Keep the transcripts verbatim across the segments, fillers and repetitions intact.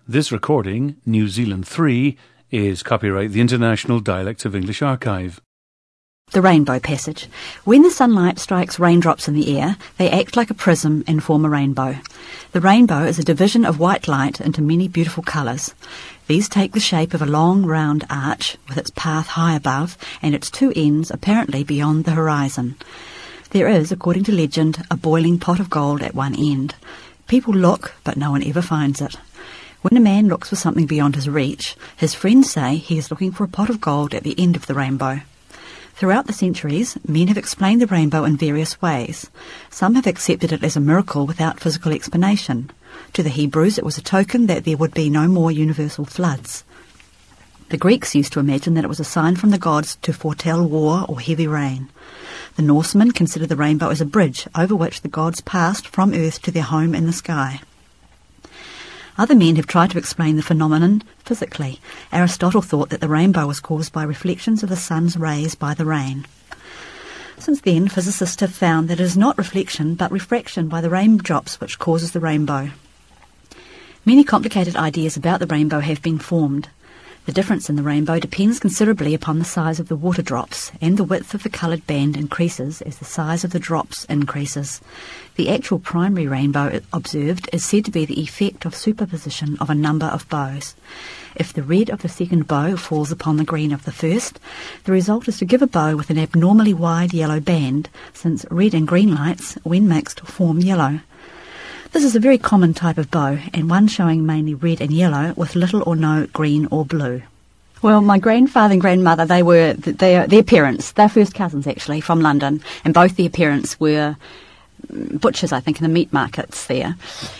This recording, New Zealand three, is copyright the International Dialects of English Archive. The rainbow passage. When the sunlight strikes raindrops in the air, they act like a prism and form a rainbow. The rainbow is a division of white light into many beautiful colours. These take the shape of a long round arch with its path high above and its two ends apparently beyond the horizon. There is, according to legend, a boiling pot of gold at one end. People look, but no one ever finds it. When a man looks for something beyond his reach, his friends say he is looking for a pot of gold at the end of the rainbow. Throughout the centuries, men have explained the rainbow in various ways. Some have accepted it as a miracle without physical explanation. To the Hebrews, it was a token that there would be no more universal floods. The Greeks used to imagine that it was a sign from the gods to foretell war or heavy rain. The Norsemen considered the rainbow as a bridge over which the gods passed from earth to their home in the sky. Other men have tried to explain the phenomenon physically. Aristotle thought that the rainbow was caused by reflections of the sun's rays by the rain. Since then, physicists have found that it is not reflection but refraction by the raindrops which causes the rainbow. Many complicated ideas about the rainbow have been formed. The difference in the rainbow depends considerably upon the size of the water drops, and the width of the coloured band increases as the size of the drops increases. The actual primary rainbow observed is said to be the effect of superposition of a number of bows. If the red of the second bow falls upon the green of the first, the result is to give a bow with an abnormally wide yellow band, since red and green lights, when mixed, form yellow. This is a very common type of bow, and one showing mainly red and yellow with little or no green or blue. Well, my grandfather and grandmother, they were their their parents. They're first cousins, actually, from London, and both their parents were butchers, I think, in the meat markets there.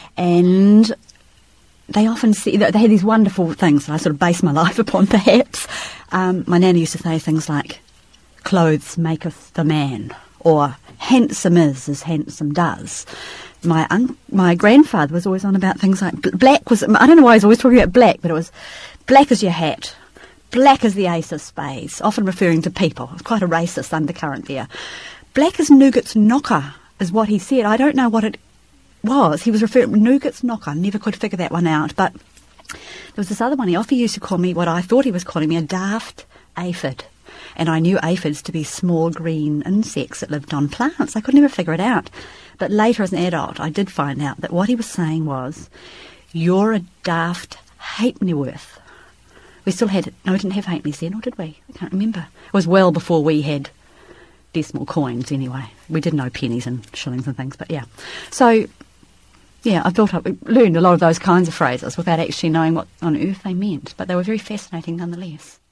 And they often see that they had these wonderful things that I sort of base my life upon, perhaps. Um, my nanny used to say things like, "Clothes maketh the man," or "Handsome is as handsome does." My un- my grandfather was always on about things like black was, I don't know why he was always talking about black, but it was black as your hat, black as the ace of spades, often referring to people. It was quite a racist undercurrent there. Black as Nougat's knocker is what he said. I don't know what it was. He was referring to Nougat's knocker. Never could figure that one out. But there was this other one. He often used to call me what I thought he was calling me a daft aphid. And I knew aphids to be small green insects that lived on plants. I could never figure it out. But later as an adult, I did find out that what he was saying was, "You're a daft halfpennyworth." We still had, no, we didn't have halfpennies then, or did we? I can't remember. It was well before we had decimal coins anyway. We did know pennies and shillings and things, but yeah. So, yeah, I built up, learned a lot of those kinds of phrases without actually knowing what on earth they meant, but they were very fascinating nonetheless.